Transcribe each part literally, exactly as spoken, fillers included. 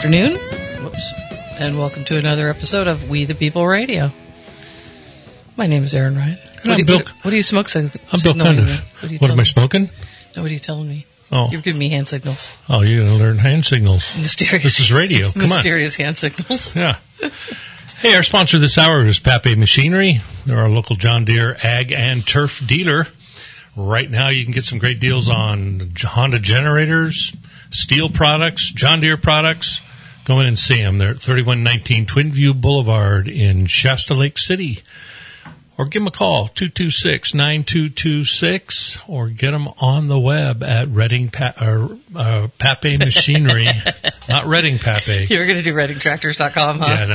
afternoon. Whoops. And welcome to another episode of We the People Radio. My name is Aaron Ryan. What, I'm do, you, Bill, what, what do you smoke? Sig- I'm Bill Cundiff. What, what am I smoking? No, what are you telling me? Oh. You're giving me hand signals. Oh, you're going to learn hand signals. Mysterious. This is radio. Come Mysterious on. hand signals. Yeah. Hey, our sponsor this hour is Pape Machinery. They're our local John Deere ag and turf dealer. Right now, you can get some great deals on Honda generators, steel products, John Deere products. Go in and see them. They're at thirty-one nineteen Twin View Boulevard in Shasta Lake City. Or give them a call, two two six, nine two two six, or get them on the web at Redding pa- or, uh, Pape Machinery. Not Redding Pape. You were going to do redding tractors dot com, huh? Yeah,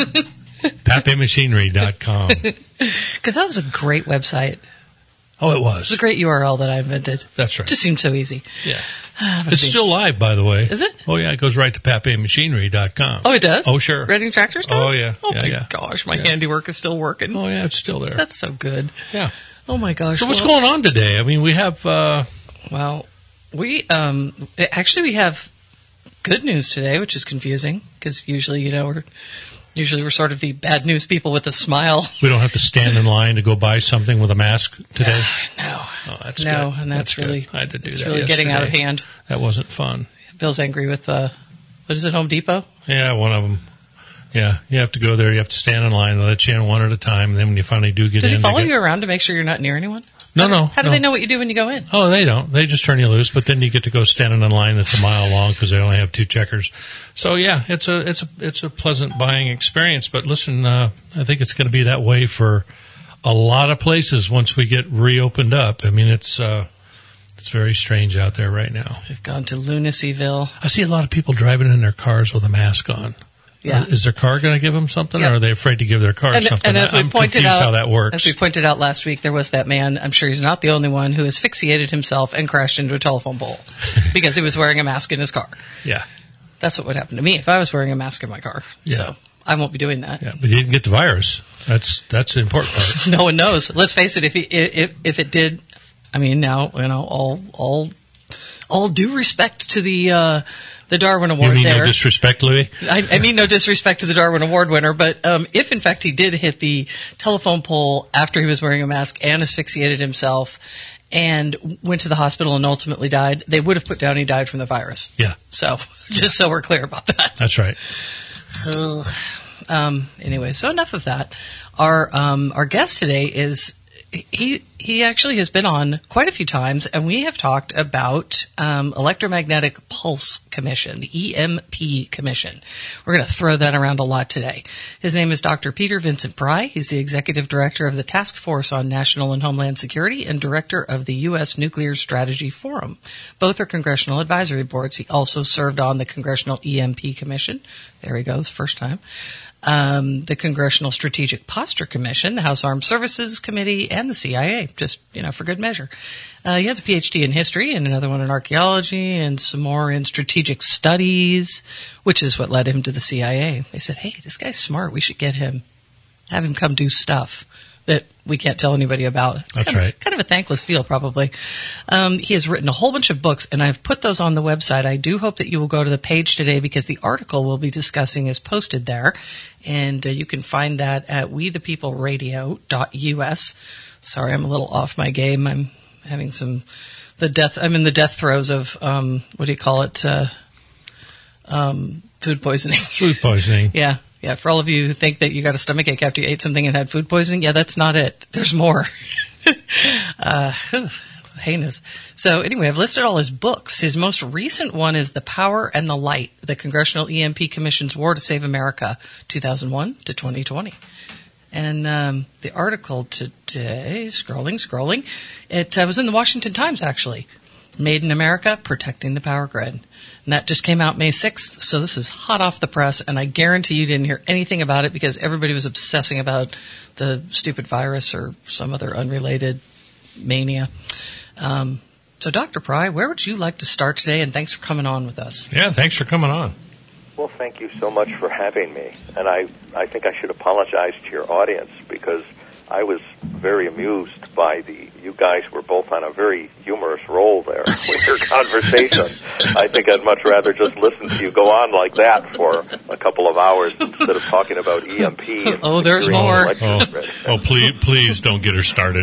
no. Pape Machinery dot com. Because that was a great website. Oh, it was. It was a great U R L that I invented. That's right. Just seemed so easy. Yeah. It's still live, by the way. Is it? Oh, yeah. It goes right to Pape Machinery dot com. Oh, it does? Oh, sure. Redding Tractors does? Oh, yeah. Oh, yeah, my yeah. gosh. My yeah. handiwork is still working. Oh, yeah. It's still there. That's so good. Yeah. Oh, my gosh. So what's well, going on today? I mean, we have... Uh, well, we... um actually, we have good news today, which is confusing, because usually, you know, we're... Usually we're sort of the bad news people with a smile. We don't have to stand in line to go buy something with a mask today? No. Oh, that's no, good. and that's, that's really, good. I had to do it's that really yesterday. getting out of hand. That wasn't fun. Bill's angry with, uh, what is it, Home Depot? Yeah, one of them. Yeah, you have to go there. You have to stand in line. They let you in one at a time. And then when you finally do get Did in... Did they follow they get, you around to make sure you're not near anyone? No, how no. Do, how do no. they know what you do when you go in? Oh, they don't. They just turn you loose, but then you get to go stand in a line that's a mile long because they only have two checkers. So yeah, it's a it's a it's a pleasant buying experience. But listen, uh, I think it's going to be that way for a lot of places once we get reopened up. I mean, it's uh, it's very strange out there right now. We've gone to Lunacyville. I see a lot of people driving in their cars with a mask on. Yeah. Is their car going to give them something, yeah. or are they afraid to give their car and, something? And as we I'm pointed confused out, how that works. As we pointed out last week, there was that man, I'm sure he's not the only one, who asphyxiated himself and crashed into a telephone pole because he was wearing a mask in his car. Yeah. That's what would happen to me if I was wearing a mask in my car. Yeah. So I won't be doing that. Yeah, but you didn't get the virus. That's that's the important part. No one knows. Let's face it, if he, if if it did, I mean, now, you know, all all all due respect to the uh, the Darwin Award. You mean there. no disrespect, Louis? I, I mean no disrespect to the Darwin Award winner, but um, if in fact he did hit the telephone pole after he was wearing a mask and asphyxiated himself and went to the hospital and ultimately died, they would have put down he died from the virus. Yeah. So just yeah. so we're clear about that. That's right. um, anyway, so enough of that. Our um, our guest today is. He he actually has been on quite a few times, and we have talked about um, Electromagnetic Pulse Commission, the E M P Commission. We're going to throw that around a lot today. His name is Doctor Peter Vincent Pry. He's the Executive Director of the Task Force on National and Homeland Security and Director of the U S Nuclear Strategy Forum. Both are congressional advisory boards. He also served on the Congressional E M P Commission. There he goes, first time. Um, the Congressional Strategic Posture Commission, the House Armed Services Committee, and the C I A, just, you know, for good measure. Uh, he has a P H D in history and another one in archaeology and some more in strategic studies, which is what led him to the C I A. They said, hey, this guy's smart. We should get him, have him come do stuff that we can't tell anybody about. It's That's kind of, right. Kind of a thankless deal, probably. Um, he has written a whole bunch of books, and I've put those on the website. I do hope that you will go to the page today because the article we'll be discussing is posted there, and uh, you can find that at we the people radio dot U S. Sorry, I'm a little off my game. I'm having some the death. I'm in the death throes of um, what do you call it? Uh, um, food poisoning. Food poisoning. Yeah. Yeah, for all of you who think that you got a stomachache after you ate something and had food poisoning, yeah, that's not it. There's more. uh, heinous. So anyway, I've listed all his books. His most recent one is The Power and the Light, the Congressional E M P Commission's War to Save America, two thousand one to twenty twenty. And um, the article today, scrolling, scrolling, it uh, was in the Washington Times, actually. Made in America, Protecting the Power Grid. And that just came out May sixth, so this is hot off the press, and I guarantee you didn't hear anything about it because everybody was obsessing about the stupid virus or some other unrelated mania. Um, so, Doctor Pry, where would you like to start today, and thanks for coming on with us. Yeah, thanks for coming on. Well, thank you so much for having me, and I, I think I should apologize to your audience because I was very amused by the, you guys were both on a very humorous roll there with your conversation. I think I'd much rather just listen to you go on like that for a couple of hours instead of talking about E M P. And oh, there's more. Oh, oh, please, please don't get her started.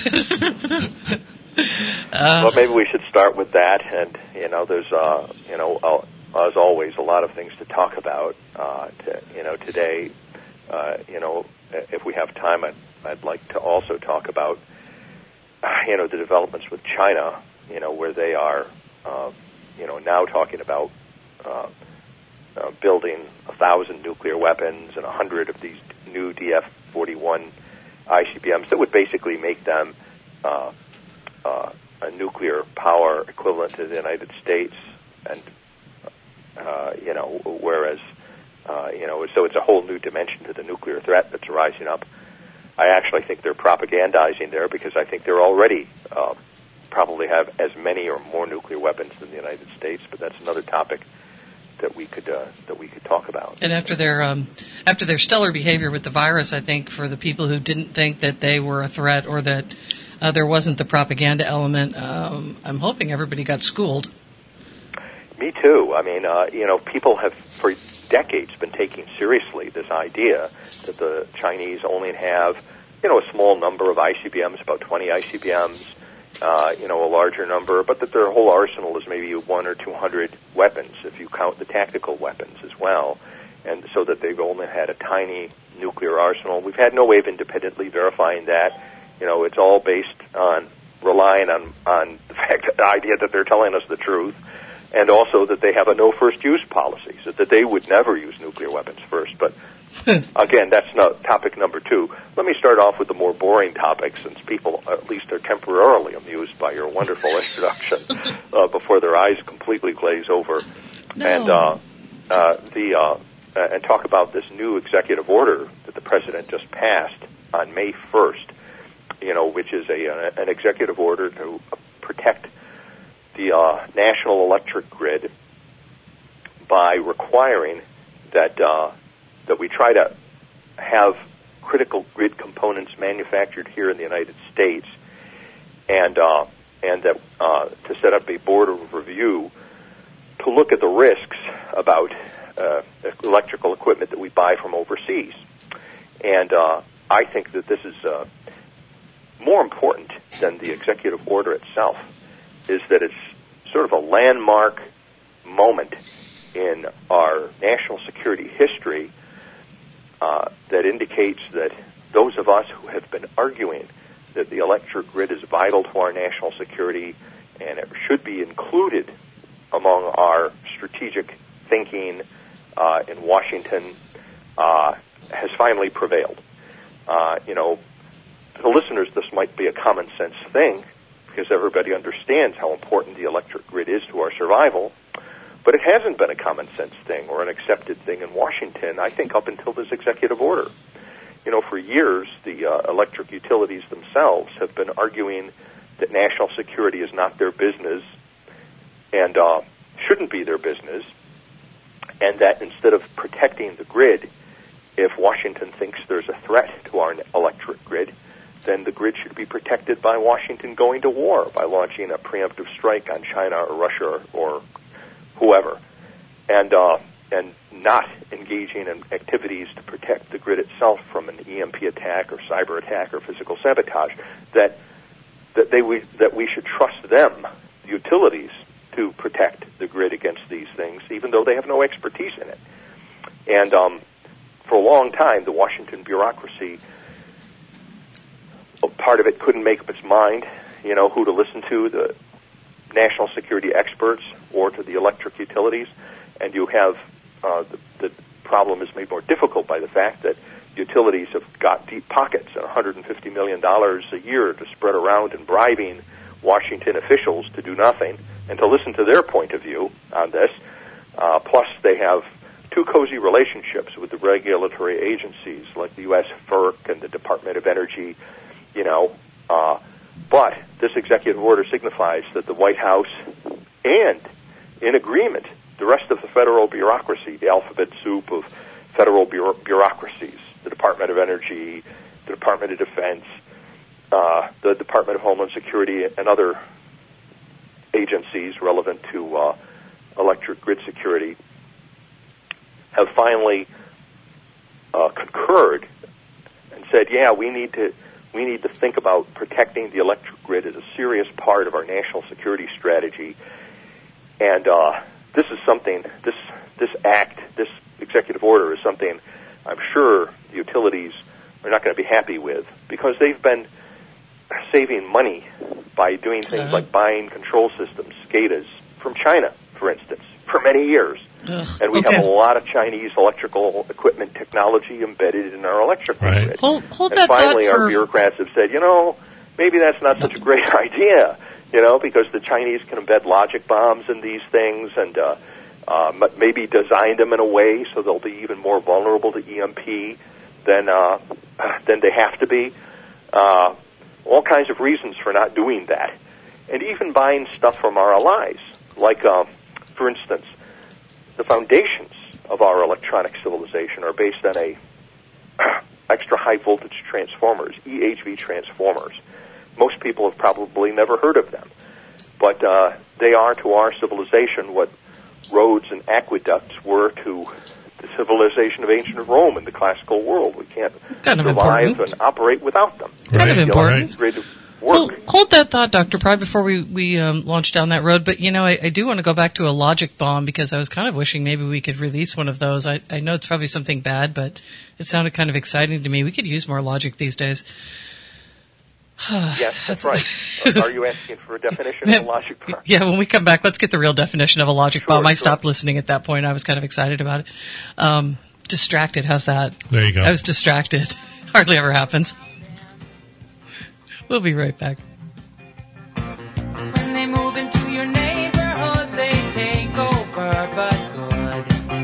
uh, well, maybe we should start with that. And, you know, there's, uh, you know, uh, as always, a lot of things to talk about, uh, to, you know, today. Uh, you know, if we have time, I'd, I'd like to also talk about, you know, the developments with China, you know, where they are, uh, you know, now talking about uh, uh, building a thousand nuclear weapons and a hundred of these new D F forty-one I C B Ms that would basically make them uh, uh, a nuclear power equivalent to the United States, and uh, you know, whereas uh, you know, so it's a whole new dimension to the nuclear threat that's rising up. I actually think they're propagandizing there because I think they're already uh, probably have as many or more nuclear weapons than the United States, but that's another topic that we could uh, that we could talk about. And after their um, after their stellar behavior with the virus, I think for the people who didn't think that they were a threat or that uh, there wasn't the propaganda element, um, I'm hoping everybody got schooled. Me too. I mean, uh, you know, people have for decades been taking seriously this idea that the Chinese only have, you know, a small number of I C B Ms, about twenty I C B Ms, uh, you know, a larger number, but that their whole arsenal is maybe one or two hundred weapons, if you count the tactical weapons as well, and so that they've only had a tiny nuclear arsenal. We've had no way of independently verifying that. You know, it's all based on relying on, on the fact, the idea that they're telling us the truth, and also that they have a no first use policy, so that they would never use nuclear weapons first. But again, that's not topic number two. Let me start off with the more boring topic, since people at least are temporarily amused by your wonderful introduction uh, before their eyes completely glaze over. No. And uh, uh, the uh, uh, and talk about this new executive order that the president just passed on May first. You know, which is a an executive order to protect the uh, national electric grid by requiring that uh, that we try to have critical grid components manufactured here in the United States, and uh, and that uh, to set up a board of review to look at the risks about uh, electrical equipment that we buy from overseas. And uh, I think that this is uh, more important than the executive order itself, is that it's sort of a landmark moment in our national security history uh, that indicates that those of us who have been arguing that the electric grid is vital to our national security and it should be included among our strategic thinking uh, in Washington uh, has finally prevailed. Uh, you know, to the listeners, this might be a common sense thing, because everybody understands how important the electric grid is to our survival, but it hasn't been a common sense thing or an accepted thing in Washington, I think, up until this executive order. You know, for years, the uh, electric utilities themselves have been arguing that national security is not their business and uh, shouldn't be their business, and that instead of protecting the grid, if Washington thinks there's a threat to our electric grid, then the grid should be protected by Washington going to war, by launching a preemptive strike on China or Russia or, or whoever, and uh, and not engaging in activities to protect the grid itself from an E M P attack or cyber attack or physical sabotage. That that they we, that we should trust them, the utilities, to protect the grid against these things, even though they have no expertise in it. And um, for a long time, the Washington bureaucracy, part of it couldn't make up its mind, you know, who to listen to, the national security experts or to the electric utilities. And you have uh, the, the problem is made more difficult by the fact that utilities have got deep pockets at one hundred fifty million dollars a year to spread around and bribing Washington officials to do nothing and to listen to their point of view on this. Uh, plus, they have two cozy relationships with the regulatory agencies like the U S F E R C and the Department of Energy, you know. Uh, but this executive order signifies that the White House and, in agreement, the rest of the federal bureaucracy, the alphabet soup of federal bureau- bureaucracies, the Department of Energy, the Department of Defense, uh, the Department of Homeland Security, and other agencies relevant to uh, electric grid security have finally uh, concurred and said, yeah, we need to we need to think about protecting the electric grid as a serious part of our national security strategy. And uh, this is something, this this act, this executive order is something I'm sure the utilities are not going to be happy with, because they've been saving money by doing things uh-huh. like buying control systems, SCADAs, from China, for instance, for many years. Ugh, and we okay. have a lot of Chinese electrical equipment technology embedded in our electric right. grid. Hold, hold and that finally, thought our for... bureaucrats have said, you know, maybe that's not such a great idea, you know, because the Chinese can embed logic bombs in these things and uh, uh, maybe design them in a way so they'll be even more vulnerable to E M P than uh, than they have to be. Uh, all kinds of reasons for not doing that. And even buying stuff from our allies, like, um, for instance, the foundations of our electronic civilization are based on a extra high voltage transformers, E H V transformers. Most people have probably never heard of them, but uh, they are to our civilization what roads and aqueducts were to the civilization of ancient Rome and the classical world. We can't kind of survive important. and operate without them. Kind right. of important. Grid work. Well, hold that thought, Doctor Pry, before we, we um, launch down that road. But, you know, I, I do want to go back to a logic bomb, because I was kind of wishing maybe we could release one of those. I, I know it's probably something bad, but it sounded kind of exciting to me. We could use more logic these days. Yes, that's right. Are you asking for a definition of a logic bomb? Yeah, when we come back, let's get the real definition of a logic Sure, bomb. I sure. stopped listening at that point. I was kind of excited about it. Um, distracted, how's that? There you go. I was distracted. Hardly ever happens. We'll be right back. When they move into your neighborhood, they take over, but good.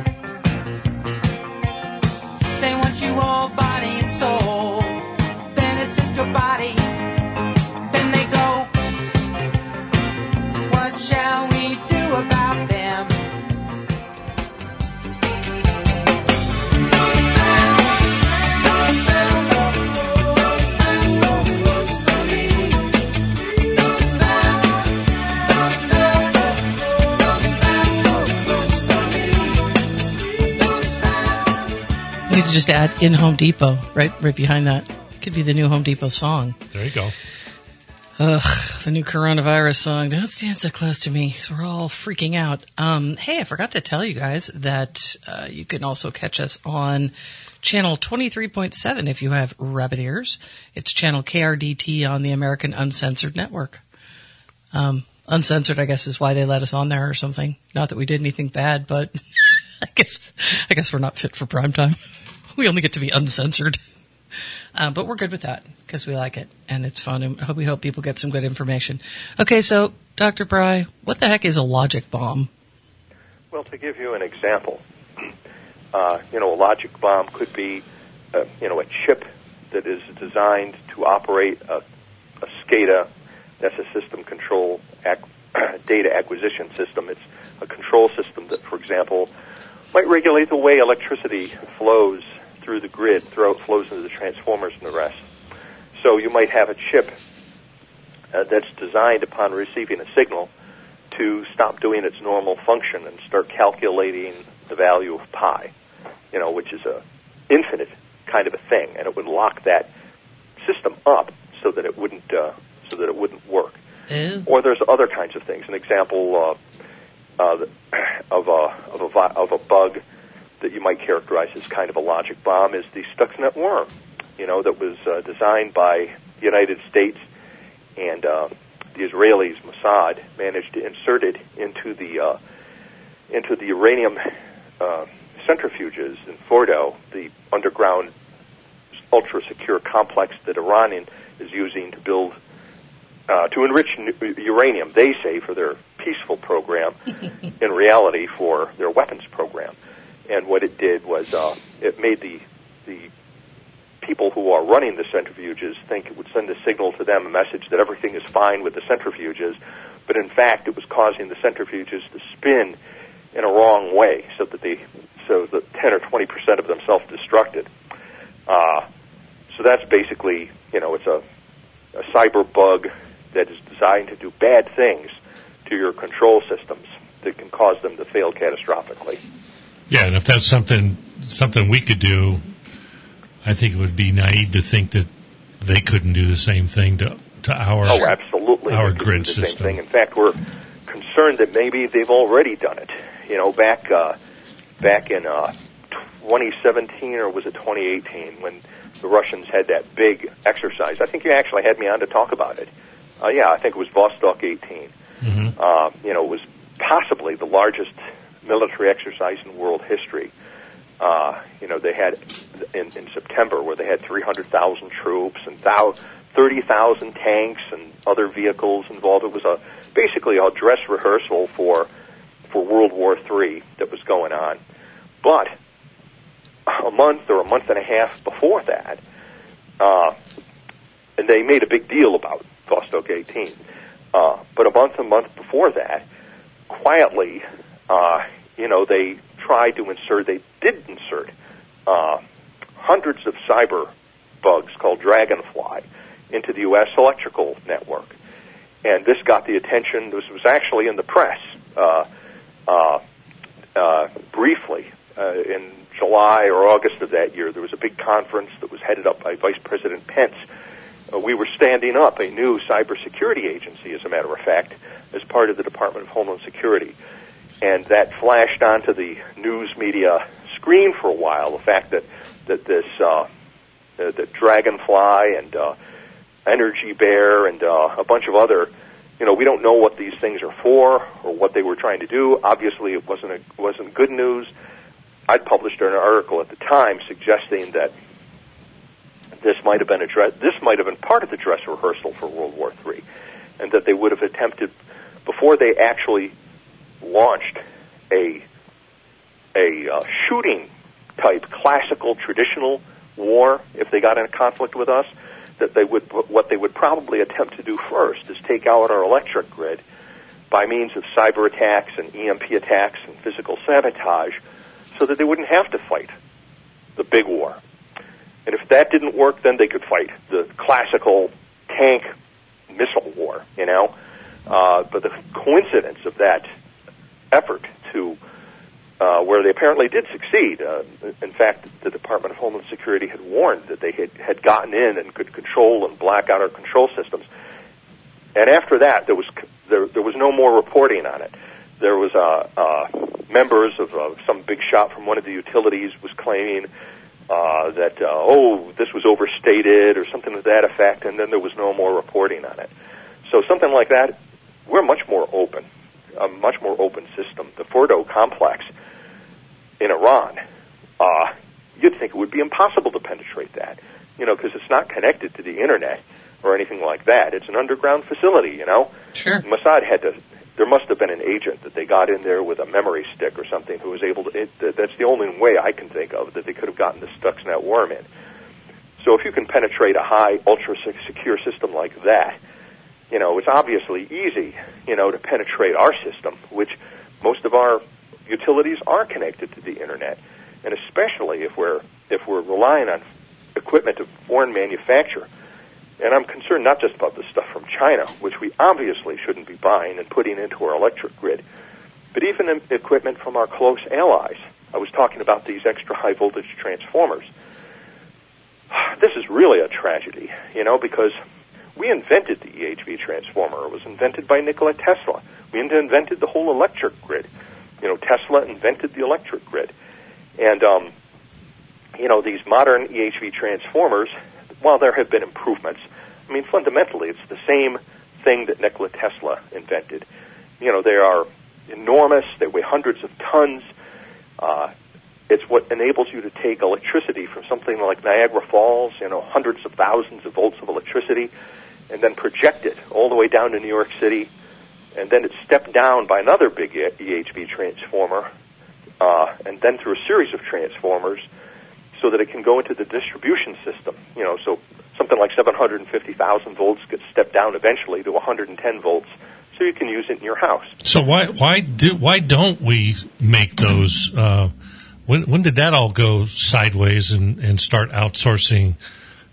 They want you all body and soul. Then it's just your body. Then they go. What shall we do about them? We need to just add in Home Depot, right, right behind that. Could be the new Home Depot song. There you go. Ugh, the new coronavirus song. Don't stand so close to me, 'cause we're all freaking out. Um, hey, I forgot to tell you guys that uh, you can also catch us on channel twenty-three point seven if you have rabbit ears. It's channel K R D T on the American Uncensored Network. Um, uncensored, I guess, is why they let us on there or something. Not that we did anything bad, but I guess I guess we're not fit for prime time. We only get to be uncensored. Uh, but we're good with that because we like it and it's fun, and we hope people get some good information. Okay, so Doctor Pry, what the heck is a logic bomb? Well, to give you an example, uh, you know, a logic bomb could be, uh, you know, a chip that is designed to operate a, a SCADA. That's a system control ac- data acquisition system. It's a control system that, for example, might regulate the way electricity flows through the grid, through it flows into the transformers and the rest. So you might have a chip uh, that's designed upon receiving a signal to stop doing its normal function and start calculating the value of pi, you know, which is a infinite kind of a thing, and it would lock that system up so that it wouldn't uh, so that it wouldn't work. Ew. Or there's other kinds of things. An example uh, uh, of a of a of a bug that you might characterize as kind of a logic bomb is the Stuxnet worm, you know, that was uh, designed by the United States, and uh, the Israelis, Mossad, managed to insert it into the uh, into the uranium uh, centrifuges in Fordo, the underground ultra-secure complex that Iran is using to build uh, to enrich n- uranium. They say for their peaceful program, in reality for their weapons program. And what it did was uh, it made the the people who are running the centrifuges think it would send a signal to them, a message that everything is fine with the centrifuges, but in fact it was causing the centrifuges to spin in a wrong way, so that they so that ten or twenty percent of them self-destructed. Uh, So that's basically, you know, it's a, a cyber bug that is designed to do bad things to your control systems that can cause them to fail catastrophically. Yeah, and if that's something something we could do, I think it would be naive to think that they couldn't do the same thing to to our oh, absolutely. our they grid do the system. Same thing. In fact, we're concerned that maybe they've already done it. You know, back uh, back in uh, twenty seventeen or was it twenty eighteen when the Russians had that big exercise. I think you actually had me on to talk about it. Uh, yeah, I think it was Vostok eighteen. Mm-hmm. Uh, you know, it was possibly the largest military exercise in world history. Uh, you know, they had in, in September where they had three hundred thousand troops and thirty thousand tanks and other vehicles involved. It was a basically a dress rehearsal for for World War Three that was going on. But a month or a month and a half before that, uh, and they made a big deal about Vostok eighteen. Uh, but a month, a month before that, quietly, uh, you know, they tried to insert, they did insert uh, hundreds of cyber bugs called Dragonfly into the U S electrical network. And this got the attention, this was actually in the press uh, uh, uh, briefly. Uh, in July or August of that year, there was a big conference that was headed up by Vice President Pence. Uh, we were standing up a new cybersecurity agency, as a matter of fact, as part of the Department of Homeland Security. And that flashed onto the news media screen for a while, the fact that, that this, uh, uh, that Dragonfly and uh, Energy Bear and uh, a bunch of other, you know, we don't know what these things are for or what they were trying to do. Obviously, it wasn't a, wasn't good news. I'd published an article at the time suggesting that this might have been a dress, this might have been part of the dress rehearsal for World War Three, and that they would have attempted before they actually launched a a uh, shooting type classical traditional war. If they got in a conflict with us, that they would what they would probably attempt to do first is take out our electric grid by means of cyber attacks and E M P attacks and physical sabotage, so that they wouldn't have to fight the big war. And if that didn't work, then they could fight the classical tank missile war, you know. Uh, but the coincidence of that effort to, uh, where they apparently did succeed, uh, in fact, the Department of Homeland Security had warned that they had, had gotten in and could control and black out our control systems. And after that, there was there, there was no more reporting on it. There was uh, uh, members of uh, some big shot from one of the utilities was claiming uh, that, uh, oh, this was overstated or something to that effect, and then there was no more reporting on it. So something like that, we're much more open, a much more open system. The Fordo complex in Iran, uh, you'd think it would be impossible to penetrate that, you know, because it's not connected to the Internet or anything like that. It's an underground facility, you know. Sure. Mossad had to... There must have been an agent that they got in there with a memory stick or something who was able to... It, that's the only way I can think of that they could have gotten the Stuxnet worm in. So if you can penetrate a high, ultra-secure system like that, you know, it's obviously easy, you know, to penetrate our system, which most of our utilities are connected to the Internet. And especially if we're, if we're relying on equipment of foreign manufacture. And I'm concerned not just about the stuff from China, which we obviously shouldn't be buying and putting into our electric grid, but even in equipment from our close allies. I was talking about these extra high voltage transformers. This is really a tragedy, you know, because we invented the E H V transformer. It was invented by Nikola Tesla. We invented the whole electric grid. You know, Tesla invented the electric grid. And, um, you know, these modern E H V transformers, while there have been improvements, I mean, fundamentally, it's the same thing that Nikola Tesla invented. You know, they are enormous. They weigh hundreds of tons. Uh, it's what enables you to take electricity from something like Niagara Falls, you know, hundreds of thousands of volts of electricity, and then project it all the way down to New York City, and then it's stepped down by another big E H V transformer, uh, and then through a series of transformers, so that it can go into the distribution system. You know, so something like seven hundred fifty thousand volts gets stepped down eventually to one hundred ten volts, so you can use it in your house. So why why do why don't we make those? Uh, when when did that all go sideways and, and start outsourcing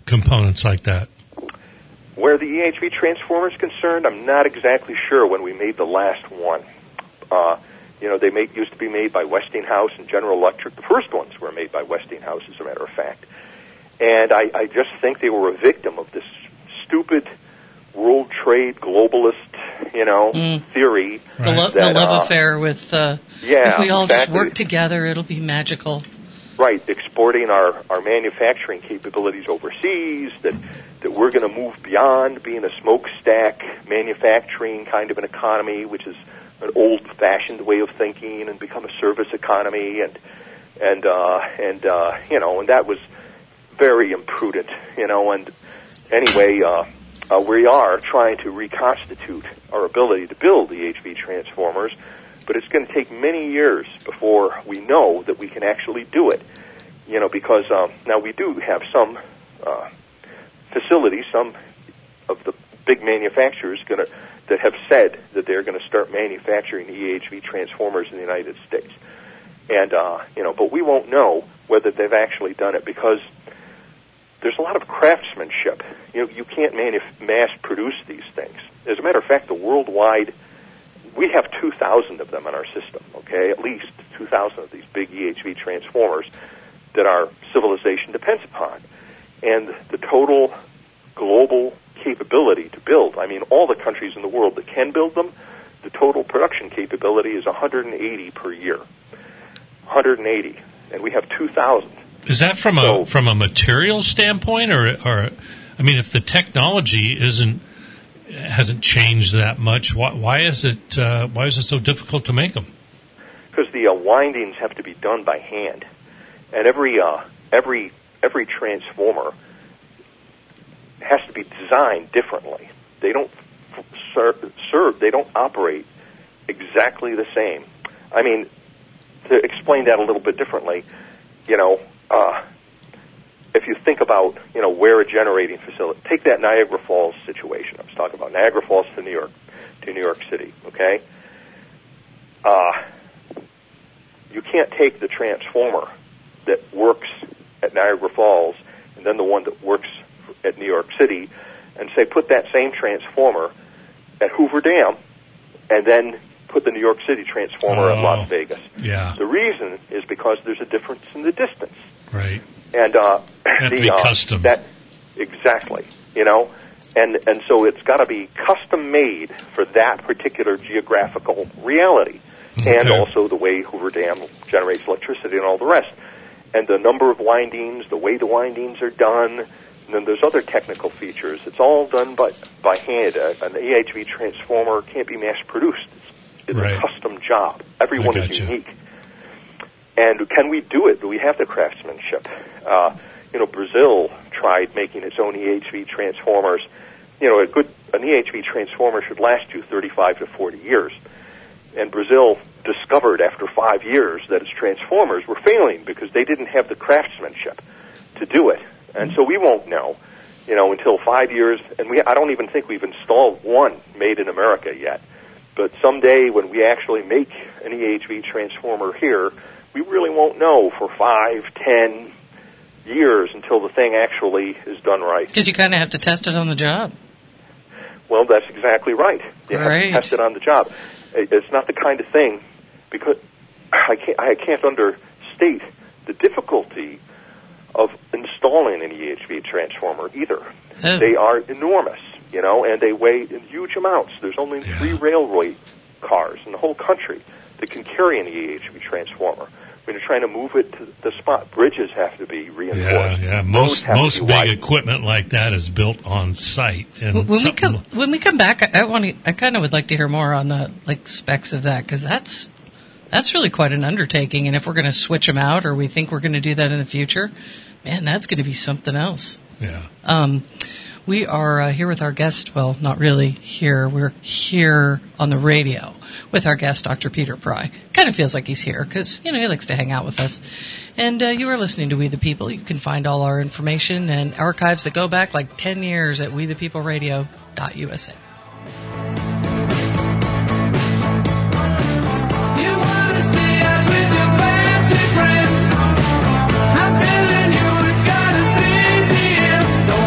components like that? Where the E H V transformer is concerned, I'm not exactly sure when we made the last one. Uh, you know, they make, used to be made by Westinghouse and General Electric. The first ones were made by Westinghouse, as a matter of fact. And I, I just think they were a victim of this stupid world trade globalist, you know, mm. theory. The, lo- that, the love uh, affair with, uh, yeah, if we all exactly. just work together, it'll be magical. Right, exporting our, our manufacturing capabilities overseas, that, that we're going to move beyond being a smokestack manufacturing kind of an economy, which is an old-fashioned way of thinking, and become a service economy, and, and, uh, and, uh, you know, and that was very imprudent, you know, and anyway, uh, uh, we are trying to reconstitute our ability to build the H V transformers, but it's going to take many years before we know that we can actually do it, you know, because um, now we do have some uh, facilities, some of the big manufacturers gonna, that have said that they're going to start manufacturing the E H V transformers in the United States. And, uh, you know, but we won't know whether they've actually done it because there's a lot of craftsmanship. You know, you can't manuf- mass produce these things. As a matter of fact, the worldwide, we have two thousand of them in our system, okay, at least two thousand of these big E H V transformers that our civilization depends upon. And the total global capability to build, I mean, all the countries in the world that can build them, the total production capability is one hundred eighty per year. one hundred eighty. And we have two thousand. Is that from so, a from a material standpoint, or, or I mean, if the technology isn't hasn't changed that much, why, why is it uh, why is it so difficult to make them? Because the uh, windings have to be done by hand, and every uh, every every transformer has to be designed differently. They don't serve, serve they don't operate exactly the same. I mean, to explain that a little bit differently, you know. Uh, if you think about, you know, where a generating facility, take that Niagara Falls situation I was talking about, Niagara Falls to New York, to New York City, okay? Uh, you can't take the transformer that works at Niagara Falls and then the one that works at New York City and say, put that same transformer at Hoover Dam and then put the New York City transformer oh, at Las Vegas. Yeah. The reason is because there's a difference in the distance. Right. And uh, Have the to be uh, custom. that exactly, you know, and and so it's got to be custom made for that particular geographical reality, okay. and also the way Hoover Dam generates electricity and all the rest, and the number of windings, the way the windings are done, and then there's other technical features. It's all done by by hand. Uh, an E H V transformer can't be mass produced. It's, it's right. a custom job. Everyone is gotcha. unique. And can we do it? Do we have the craftsmanship? Uh, you know, Brazil tried making its own E H V transformers. You know, a good an E H V transformer should last you thirty-five to forty years. And Brazil discovered after five years that its transformers were failing because they didn't have the craftsmanship to do it. And so we won't know, you know, until five years. And we I don't even think we've installed one made in America yet. But someday when we actually make an E H V transformer here, we really won't know for five, ten years until the thing actually is done right. Because you kind of have to test it on the job. Well, that's exactly right. You Right. have to test it on the job. It's not the kind of thing, because I can't, I can't understate the difficulty of installing an E H V transformer either. Oh. They are enormous, you know, and they weigh in huge amounts. There's only Yeah. three railway cars in the whole country that can carry an E H V transformer. When you're trying to move it to the spot, bridges have to be Yeah, reinforced. yeah. Roads Most have to most be big widened. equipment like that is built on site. And When we something- come when we come back, I, I want to. I kind of would like to hear more on the like specs of that because that's that's really quite an undertaking. And if we're going to switch them out, or we think we're going to do that in the future, man, that's going to be something else. yeah. Um, we are uh, here with our guest. Well, not really here. We're here on the radio with our guest, Doctor Peter Pry. Kind of feels like he's here because, you know, he likes to hang out with us. And uh, you are listening to We the People. You can find all our information and archives that go back like ten years at we the people radio dot u s a. You wanna stay out with your fancy friends? I'm telling you, it's gotta be the end. Don't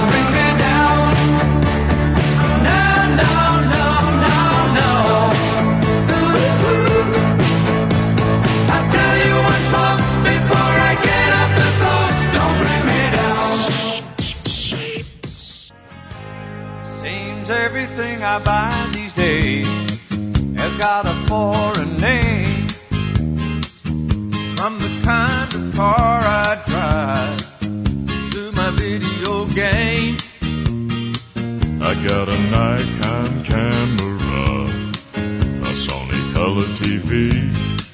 Everything I buy these days has got a foreign name. From the kind of car I drive to my video game. I got a Nikon camera, a Sony color T V.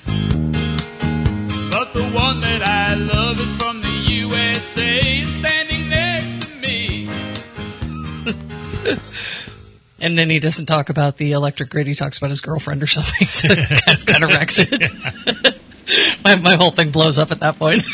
But the one that I love is from the U S A, standing next to me. And then he doesn't talk about the electric grid. He talks about his girlfriend or something. So it kind of, kind of wrecks it. my, my whole thing blows up at that point.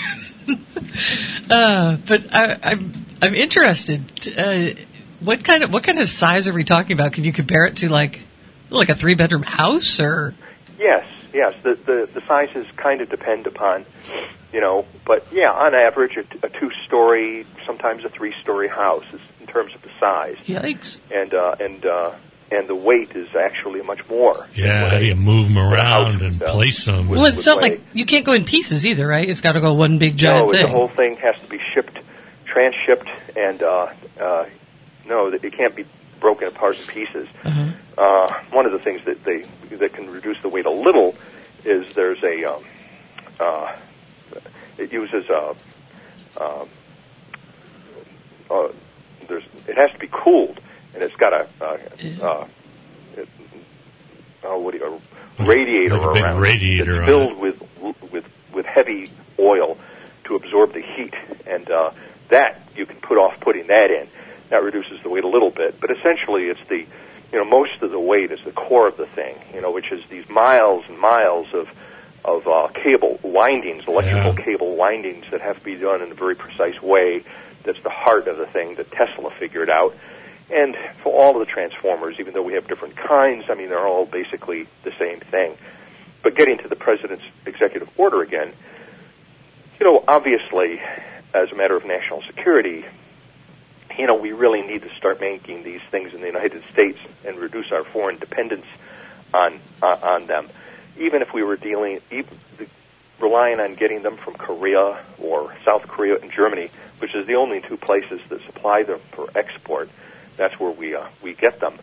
uh, but I, I'm I'm interested. Uh, what kind of what kind of size are we talking about? Can you compare it to like like a three bedroom house or? Yes, yes. The, the the sizes kind of depend upon, you know, but yeah, on average, a, a two story, sometimes a three story house is in terms of the size. Yikes! And uh, and uh, and the weight is actually much more. Yeah, how do you move them around and uh, place them? Well, it's not like you can't go in pieces either, right? It's got to go one big giant no, thing. No, the whole thing has to be shipped, transshipped, and uh, uh, no, it can't be broken apart in pieces. Uh-huh. Uh, one of the things that they that can reduce the weight a little is there's a um, uh, it uses a uh, uh, there's it has to be cooled, and it's got a uh, uh, it, uh, what do you, a radiator like a big around radiator it. It's filled with with with heavy oil to absorb the heat, and uh, that you can put off putting that in. That reduces the weight a little bit, but essentially it's the, you know, most of the weight is the core of the thing, you know, which is these miles and miles of of uh, cable windings, electrical yeah. cable windings that have to be done in a very precise way. That's the heart of the thing that Tesla figured out. And for all of the transformers, even though we have different kinds, I mean, they're all basically the same thing. But getting to the president's executive order again, you know, obviously, as a matter of national security, you know, we really need to start making these things in the United States and reduce our foreign dependence on uh, on them. Even if we were dealing, even relying on getting them from Korea or South Korea and Germany, which is the only two places that supply them for export, that's where we uh, we get them.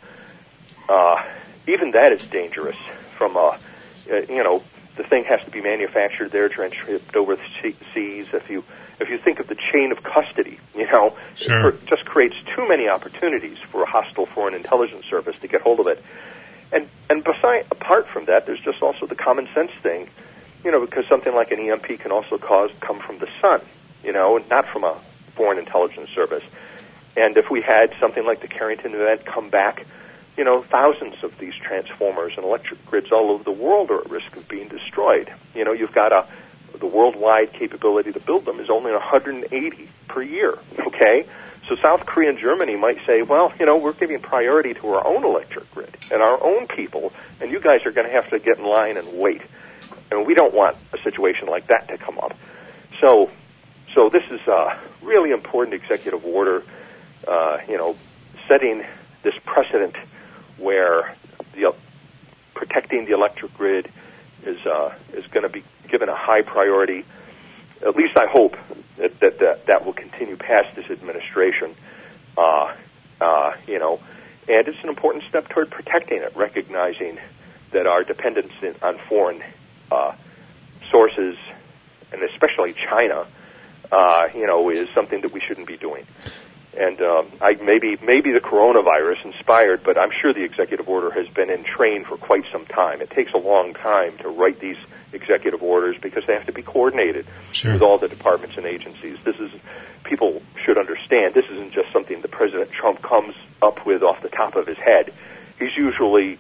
Uh, even that is dangerous. From uh, uh, you know, the thing has to be manufactured there, transshipped over the seas. If you If you think of the chain of custody, you know, sure. it just creates too many opportunities for a hostile foreign intelligence service to get hold of it. And and beside, apart from that, there's just also the common sense thing, you know, because something like an E M P can also cause come from the sun, you know, not from a foreign intelligence service. And if we had something like the Carrington event come back, you know, thousands of these transformers and electric grids all over the world are at risk of being destroyed. You know, you've got a the worldwide capability to build them is only one hundred eighty per year, okay? So South Korea and Germany might say, well, you know, we're giving priority to our own electric grid and our own people, and you guys are going to have to get in line and wait. And we don't want a situation like that to come up. So so this is a really important executive order, uh, you know, setting this precedent where the, uh, protecting the electric grid is uh, is going to be given a high priority. At least I hope that that, that, that will continue past this administration. Uh, uh, you know, and it's an important step toward protecting it, recognizing that our dependence in, on foreign uh, sources, and especially China, uh, you know, is something that we shouldn't be doing. And um, I, maybe maybe the coronavirus inspired, but I'm sure the executive order has been in train for quite some time. It takes a long time to write these executive orders because they have to be coordinated sure. with all the departments and agencies. This is, people should understand, this isn't just something that President Trump comes up with off the top of his head. He's usually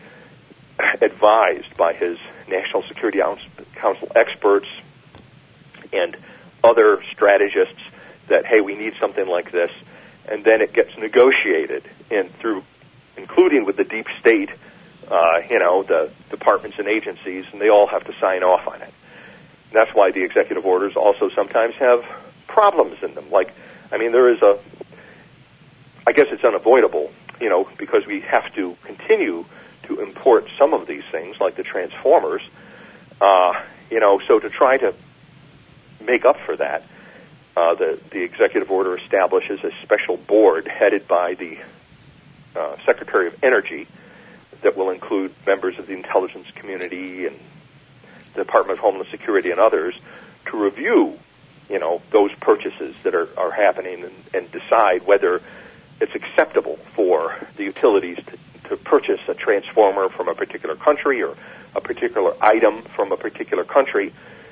advised by his National Security Council experts and other strategists that, hey, we need something like this. And then it gets negotiated in through, including with the deep state, uh, you know, the departments and agencies, and they all have to sign off on it. And that's why the executive orders also sometimes have problems in them. Like, I mean, there is a, I guess it's unavoidable, you know, because we have to continue to import some of these things, like the transformers, uh, you know, so to try to make up for that, Uh, the, the executive order establishes a special board headed by the uh, Secretary of Energy that will include members of the intelligence community and the Department of Homeland Security and others to review, you know, those purchases that are, are happening and, and decide whether it's acceptable for the utilities to, to purchase a transformer from a particular country or a particular item from a particular country.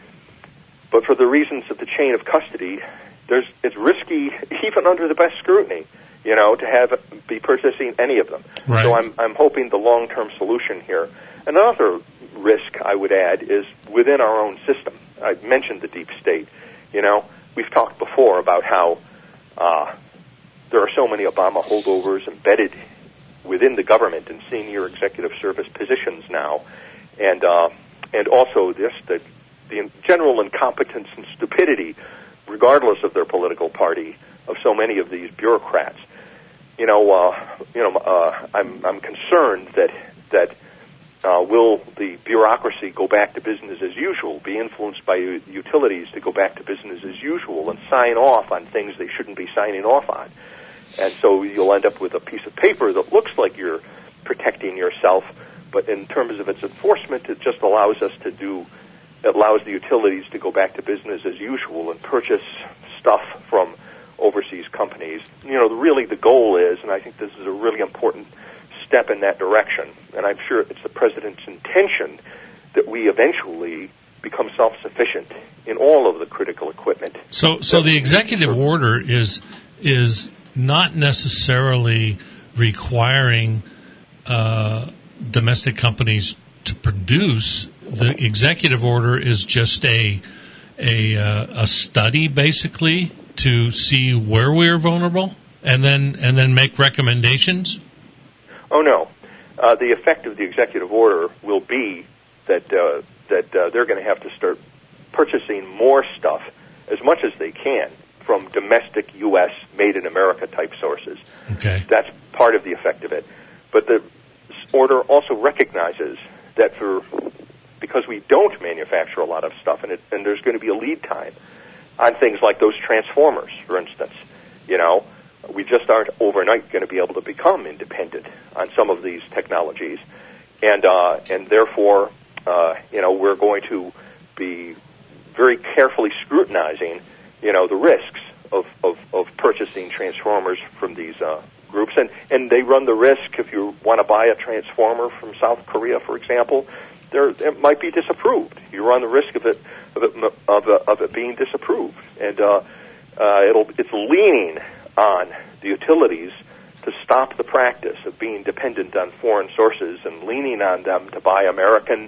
But for the reasons of the chain of custody, there's it's risky, even under the best scrutiny, you know, to have be purchasing any of them. Right. So I'm I'm hoping the long-term solution here. Another risk I would add is within our own system. I mentioned the deep state. You know, we've talked before about how uh, there are so many Obama holdovers embedded within the government in senior executive service positions now, and uh, and also this the the general incompetence and stupidity, regardless of their political party, of so many of these bureaucrats. You know, uh, you know, uh, I'm I'm concerned that that uh, will the bureaucracy go back to business as usual, be influenced by u- utilities to go back to business as usual and sign off on things they shouldn't be signing off on, and so you'll end up with a piece of paper that looks like you're protecting yourself, but in terms of its enforcement, it just allows us to do. It allows the utilities to go back to business as usual and purchase stuff from overseas companies. You know, really the goal is, and I think this is a really important step in that direction, and I'm sure it's the President's intention that we eventually become self-sufficient in all of the critical equipment. So, so the executive order is is not necessarily requiring uh, domestic companies to produce. The executive order is just a a, uh, a study, basically, to see where we are vulnerable, and then and then make recommendations. Oh no, uh, the effect of the executive order will be that uh, that uh, they're going to have to start purchasing more stuff, as much as they can, from domestic U S made in America type sources. Okay, that's part of the effect of it. But the order also recognizes that for because we don't manufacture a lot of stuff, and, it, and there's going to be a lead time on things like those transformers, for instance. You know, we just aren't overnight going to be able to become independent on some of these technologies, and uh, and therefore, uh, you know, we're going to be very carefully scrutinizing, you know, the risks of, of, of purchasing transformers from these uh, groups, and and they run the risk if you want to buy a transformer from South Korea, for example. There, it might be disapproved. You run the risk of it of it of, uh, of it being disapproved, and uh, uh, it'll it's leaning on the utilities to stop the practice of being dependent on foreign sources and leaning on them to buy American,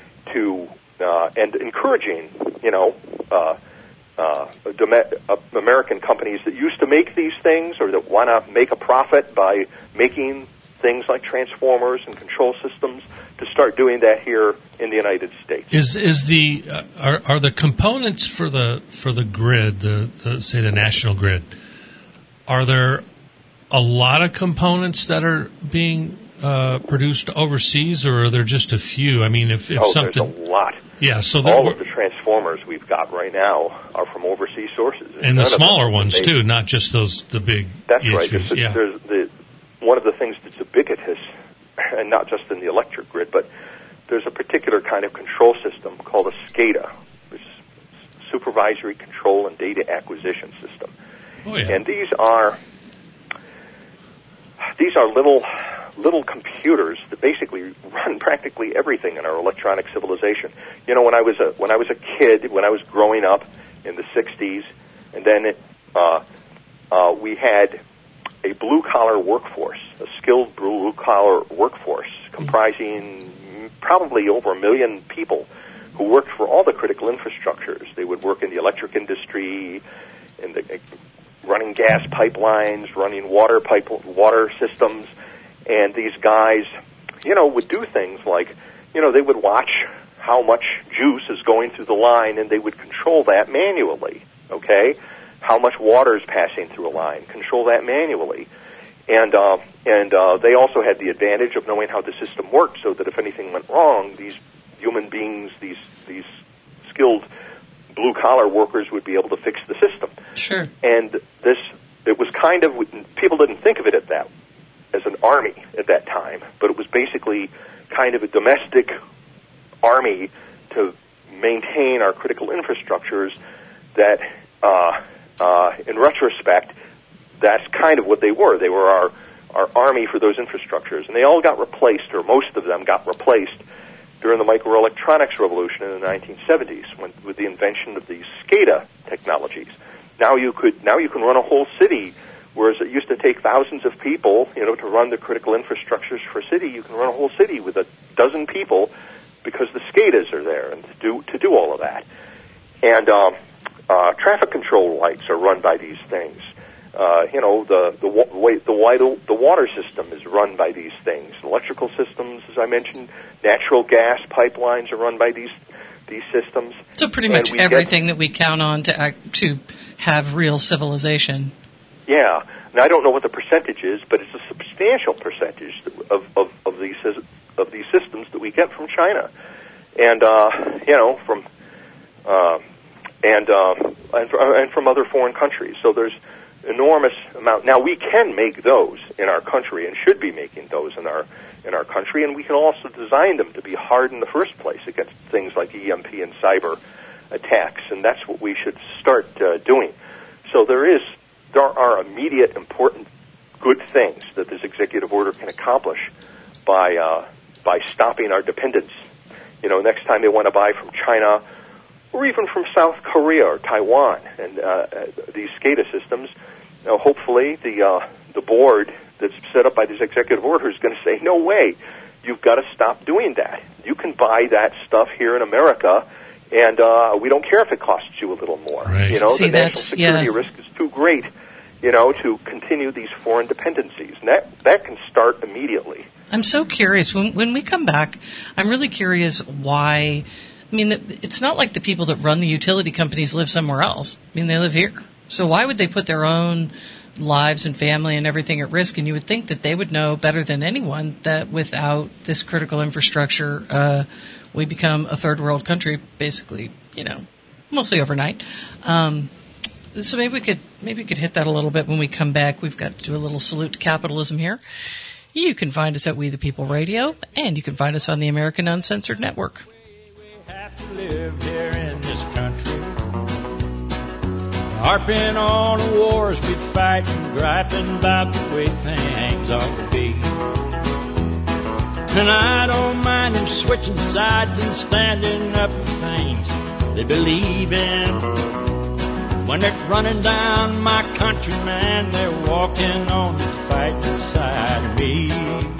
to uh, and encouraging you know uh, uh, dom- uh, American companies that used to make these things or that want to make a profit by making things like transformers and control systems, to start doing that here in the United States. Is is the uh, are are the components for the for the grid, the, the say the national grid, are there a lot of components that are being uh, produced overseas, or are there just a few? I mean, if, if oh, something, there's a lot. Yeah, so all of the transformers we've got right now are from overseas sources, and None the smaller ones made. too, not just those the big. That's E H Vs. right. There's, yeah. there's the one of the things that's ubiquitous, and not just in the electric grid, but there's a particular kind of control system called a SCADA, which is Supervisory Control and Data Acquisition System. Oh, yeah. And these are these are little little computers that basically run practically everything in our electronic civilization. You know, when I was a when I was a kid, when I was growing up in the sixties, and then it, uh, uh, we had a blue-collar workforce, a skilled blue-collar workforce comprising probably over a million people who worked for all the critical infrastructures. They would work in the electric industry, in the running gas pipelines, running water pipe water systems, and these guys, you know, would do things like, you know, they would watch how much juice is going through the line, and they would control that manually, okay? How much water is passing through a line, control that manually. And uh, and uh, they also had the advantage of knowing how the system worked, so that if anything went wrong, these human beings, these these skilled blue-collar workers would be able to fix the system. Sure. And this, it was kind of, people didn't think of it at that as an army at that time, but it was basically kind of a domestic army to maintain our critical infrastructures that, uh, uh, in retrospect, that's kind of what they were. They were our, our army for those infrastructures. And they all got replaced, or most of them got replaced, during the microelectronics revolution in the nineteen seventies when, with the invention of the SCADA technologies. Now you could now you can run a whole city, whereas it used to take thousands of people, you know, to run the critical infrastructures for a city. You can run a whole city with a dozen people because the SCADAs are there and to do to do all of that. And um, uh, traffic control lights are run by these things. Uh, you know, the the the, the the water system is run by these things. Electrical systems, as I mentioned, natural gas pipelines are run by these these systems. So pretty much everything get, that we count on to act, to have real civilization. Yeah, and I don't know what the percentage is, but it's a substantial percentage of of, of these of these systems that we get from China, and uh, you know from uh, and um, and, and from other foreign countries. So there's enormous amount. Now we can make those in our country and should be making those in our in our country, and we can also design them to be hard in the first place against things like E M P and cyber attacks, and that's what we should start uh, doing. So there is there are immediate important good things that this executive order can accomplish by uh, by stopping our dependence. You know, next time they want to buy from China or even from South Korea or Taiwan and uh, these SCADA systems, you know, hopefully the uh, the board that's set up by this executive order is going to say, no way, you've got to stop doing that. You can buy that stuff here in America, and uh, we don't care if it costs you a little more. Right. You know, See, the national security yeah. risk is too great, you know, to continue these foreign dependencies. And that, that can start immediately. I'm so curious. When when we come back, I'm really curious why. I mean, it's not like the people that run the utility companies live somewhere else. I mean, they live here. So why would they put their own lives and family and everything at risk? And you would think that they would know better than anyone that without this critical infrastructure, uh, we become a third world country, basically, you know, mostly overnight. Um, so maybe we could maybe we could hit that a little bit when we come back. We've got to do a little salute to capitalism here. You can find us at We the People Radio, and you can find us on the American Uncensored Network. We have to live here in this country, harping on the wars we fight and griping about the way things ought to be. And I don't mind them switching sides and standing up for things they believe in. When they're running down my country, man, they're walking on the fighting side of me.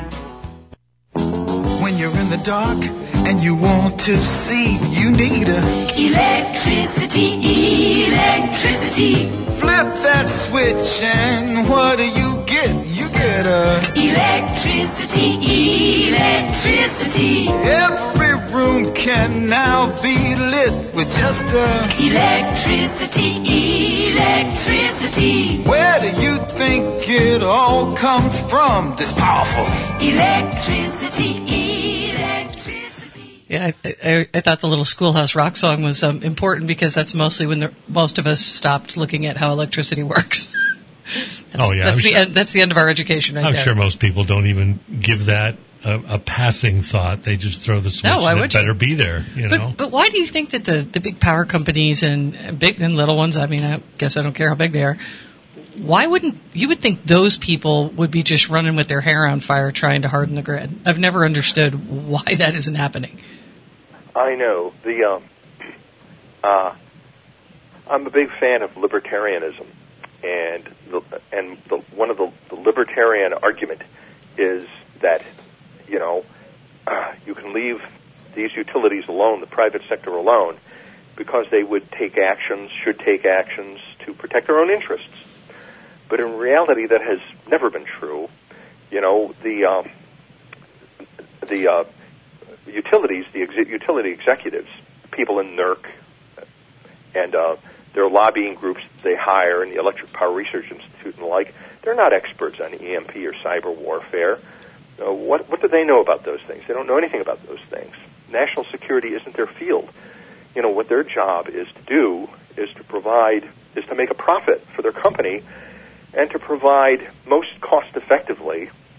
When you're in the dark and you want to see, you need a electricity, electricity. Flip that switch and what do you get? You get a electricity, electricity. Every room can now be lit with just a electricity, electricity. Where do you think it all comes from, this powerful electricity, electricity? Yeah, I, I, I thought the little Schoolhouse Rock song was um, important because that's mostly when the, most of us stopped looking at how electricity works. that's, oh yeah, that's I'm the sure, end, that's the end of our education. Right I'm there. sure most people don't even give that a, a passing thought. They just throw the switch. No, why and would it better you? be there. You but, know. But why do you think that the, the big power companies and big and little ones? I mean, I guess I don't care how big they are. Why wouldn't you would think those people would be just running with their hair on fire trying to harden the grid? I've never understood why that isn't happening. I know. The um, uh, I'm a big fan of libertarianism, and the, and the, one of the, the libertarian argument is that, you know, uh, you can leave these utilities alone, the private sector alone, because they would take actions, should take actions to protect their own interests. But in reality, that has never been true. You know, the um, the uh, utilities, the ex- utility executives, people in NERC, and uh, their lobbying groups they hire, and the Electric Power Research Institute and the like, they're not experts on E M P or cyber warfare. Uh, what what do they know about those things? They don't know anything about those things. National security isn't their field. You know, what their job is to do is to provide, is to make a profit for their company and to provide most cost-effectively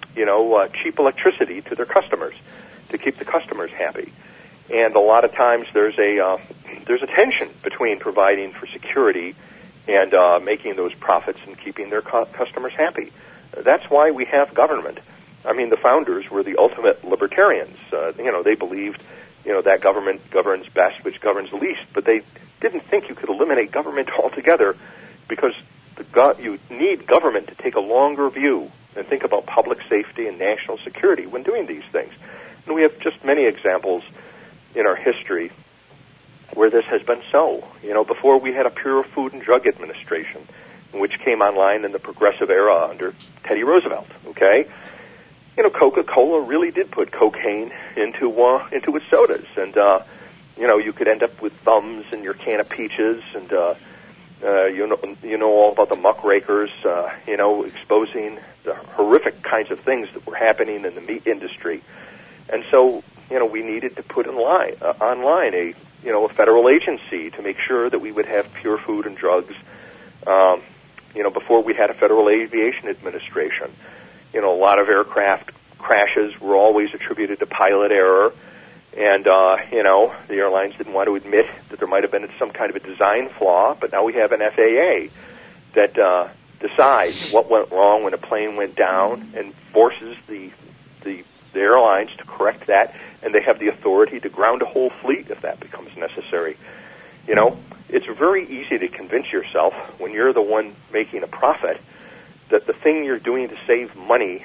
you know, uh, cheap electricity to their customers to keep the customers happy. And a lot of times there's a uh, there's a tension between providing for security and uh, making those profits and keeping their cu- customers happy. That's why we have government. I mean, the founders were the ultimate libertarians. Uh, you know, they believed, you know, that government governs best, which governs least. But they didn't think you could eliminate government altogether, because the go- you need government to take a longer view and think about public safety and national security when doing these things. And we have just many examples in our history where this has been so. You know, before we had a Pure Food and Drug Administration, which came online in the progressive era under Teddy Roosevelt, okay? You know, Coca-Cola really did put cocaine into uh, into its sodas, and, uh, you know, you could end up with thumbs in your can of peaches, and, uh, uh, you know, you know all about the muckrakers, uh, you know, exposing the horrific kinds of things that were happening in the meat industry. And so, you know, we needed to put in line, uh, online a, you know, a federal agency to make sure that we would have pure food and drugs. Um, you know, before we had a Federal Aviation Administration, you know, a lot of aircraft crashes were always attributed to pilot error. And, uh, you know, the airlines didn't want to admit that there might have been some kind of a design flaw, but now we have an F A A that uh, decides what went wrong when a plane went down and forces the, the the airlines to correct that, and they have the authority to ground a whole fleet if that becomes necessary. You know, it's very easy to convince yourself when you're the one making a profit that the thing you're doing to save money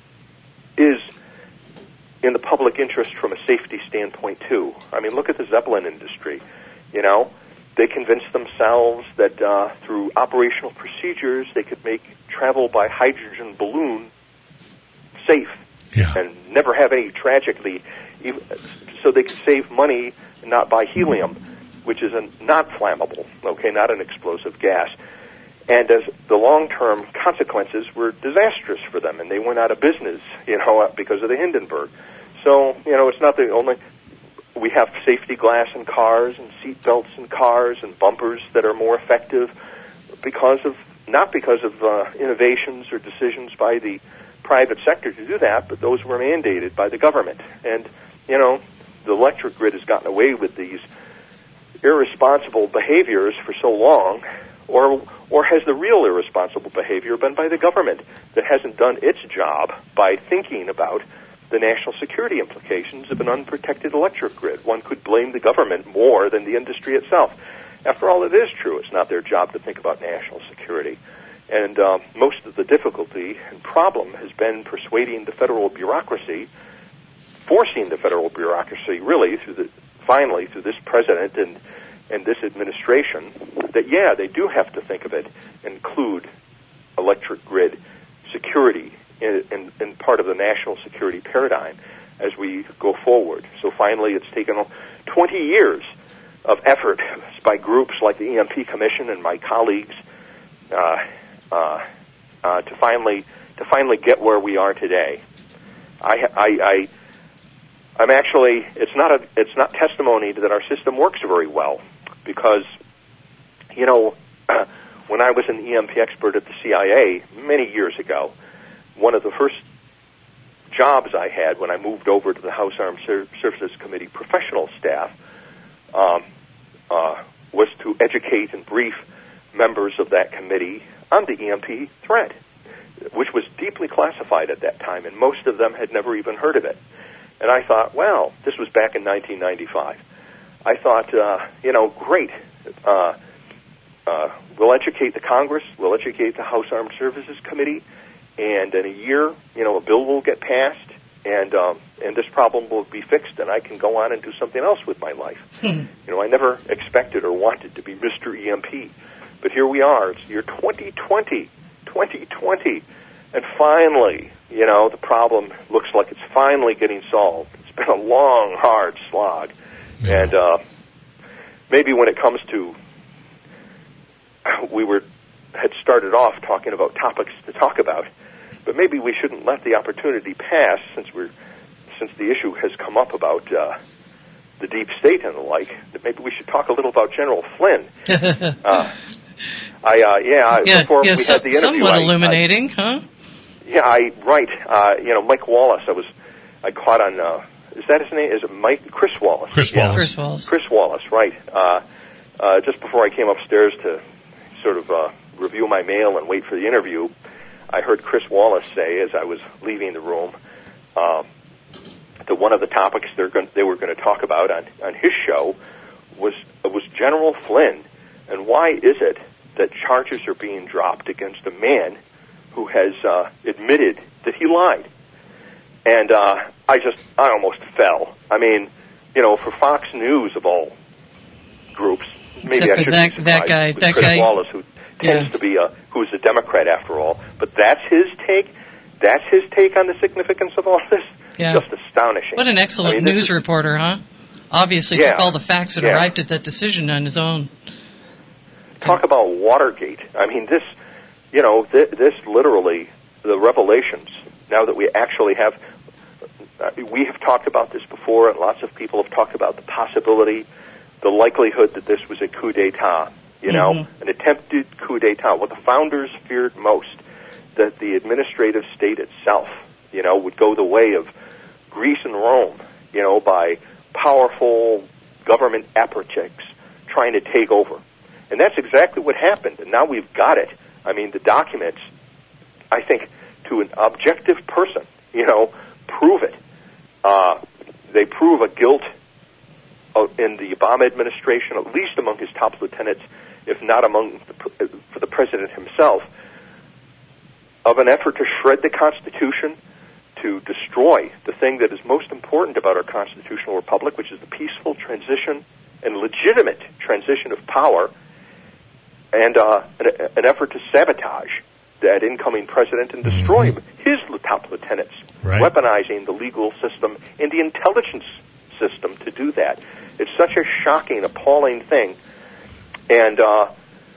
is in the public interest from a safety standpoint too. I mean, look at the Zeppelin industry. You know, they convinced themselves that uh, through operational procedures they could make travel by hydrogen balloon safe. Yeah. And never have any tragically, so they could save money and not buy helium, which is a not flammable, okay, not an explosive gas. And as the long-term consequences were disastrous for them, and they went out of business, you know, because of the Hindenburg. So, you know, it's not the only, we have safety glass in cars and seat belts in cars and bumpers that are more effective because of, not because of uh, innovations or decisions by the private sector to do that, but those were mandated by the government. And, you know, the electric grid has gotten away with these irresponsible behaviors for so long, or or has the real irresponsible behavior been by the government that hasn't done its job by thinking about the national security implications of an unprotected electric grid? One could blame the government more than the industry itself. After all, it is true. It's not their job to think about national security. And uh, most of the difficulty and problem has been persuading the federal bureaucracy, forcing the federal bureaucracy, really, through the finally through this president and and this administration, that yeah, they do have to think of it, include electric grid security in, in, in part of the national security paradigm as we go forward. So finally, it's taken twenty years of effort by groups like the E M P Commission and my colleagues. Uh, Uh, uh, to finally to finally get where we are today. I, I, I I'm actually it's not a it's not testimony that our system works very well, because you know when I was an E M P expert at the C I A many years ago, one of the first jobs I had when I moved over to the House Armed Services Committee professional staff um, uh, was to educate and brief members of that committee on the E M P threat, which was deeply classified at that time, and most of them had never even heard of it. And I thought, well, this was back in nineteen ninety-five. I thought, uh, you know, great. Uh, uh, we'll educate the Congress, we'll educate the House Armed Services Committee, and in a year, you know, a bill will get passed, and um, and this problem will be fixed, and I can go on and do something else with my life. You know, I never expected or wanted to be Mister E M P. But here we are. It's year twenty twenty, twenty twenty, and finally, you know, the problem looks like it's finally getting solved. It's been a long, hard slog. Yeah. And uh, maybe when it comes to, we were had started off talking about topics to talk about, but maybe we shouldn't let the opportunity pass since we're since the issue has come up about uh, the deep state and the like. That maybe we should talk a little about General Flynn. uh, I uh, yeah, yeah, before yeah, we so, had the interview, somewhat I, illuminating, I, huh? Yeah, I right. Uh, you know, Mike Wallace. I was, I caught on. Uh, is that his name? Is it Mike Chris Wallace? Chris yeah. Wallace. Chris Wallace. Chris Wallace. Right. Uh, uh, just before I came upstairs to sort of uh, review my mail and wait for the interview, I heard Chris Wallace say, as I was leaving the room, uh, that one of the topics they're going, they were going to talk about on, on his show was was General Flynn, and why is it that charges are being dropped against a man who has uh, admitted that he lied? And uh, I just, I almost fell. I mean, you know, for Fox News of all groups, maybe Except I for should that- be that surprised guy- with that Chris guy- Wallace, who tends Yeah. to be a, who's a Democrat after all. But that's his take. That's his take on the significance of all this. Yeah. Just astonishing. What an excellent I mean, this news is- reporter, huh? Obviously Yeah. took all the facts and Yeah. arrived at that decision on his own. Talk about Watergate. I mean, this, you know, th- this literally, the revelations, now that we actually have, uh, we have talked about this before, and lots of people have talked about the possibility, the likelihood that this was a coup d'etat, you know, Mhm. an attempted coup d'etat. What the founders feared most, that the administrative state itself, you know, would go the way of Greece and Rome, you know, by powerful government apparatus trying to take over. And that's exactly what happened. And now we've got it. I mean, the documents, I think, to an objective person, you know, prove it. Uh, they prove a guilt of, in the Obama administration, at least among his top lieutenants, if not among the, for the president himself, of an effort to shred the Constitution, to destroy the thing that is most important about our constitutional republic, which is the peaceful transition and legitimate transition of power, and uh, an, an effort to sabotage that incoming president and destroy mm-hmm. his top lieutenants, right. weaponizing the legal system and the intelligence system to do that. It's such a shocking, appalling thing. And, uh,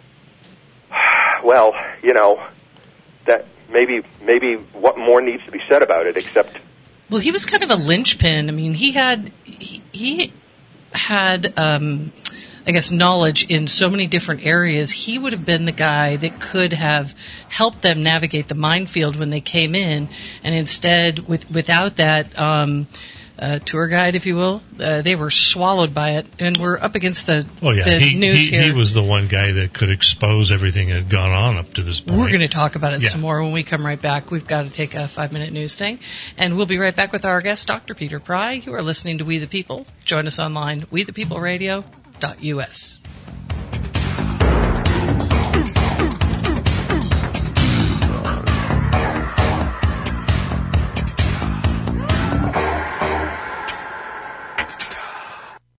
well, you know, that maybe maybe what more needs to be said about it except... Well, he was kind of a linchpin. I mean, he had he, he had, um, I guess, knowledge in so many different areas. He would have been the guy that could have helped them navigate the minefield when they came in, and instead, with without that um, uh, tour guide, if you will, uh, they were swallowed by it, and we're up against the, well, yeah, the he, news he, here. he was the one guy that could expose everything that had gone on up to this point. We're going to talk about it Yeah. some more when we come right back. We've got to take a five-minute news thing, and we'll be right back with our guest, Doctor Peter Pry. You are listening to We the People. Join us online, we the people radio dot U S.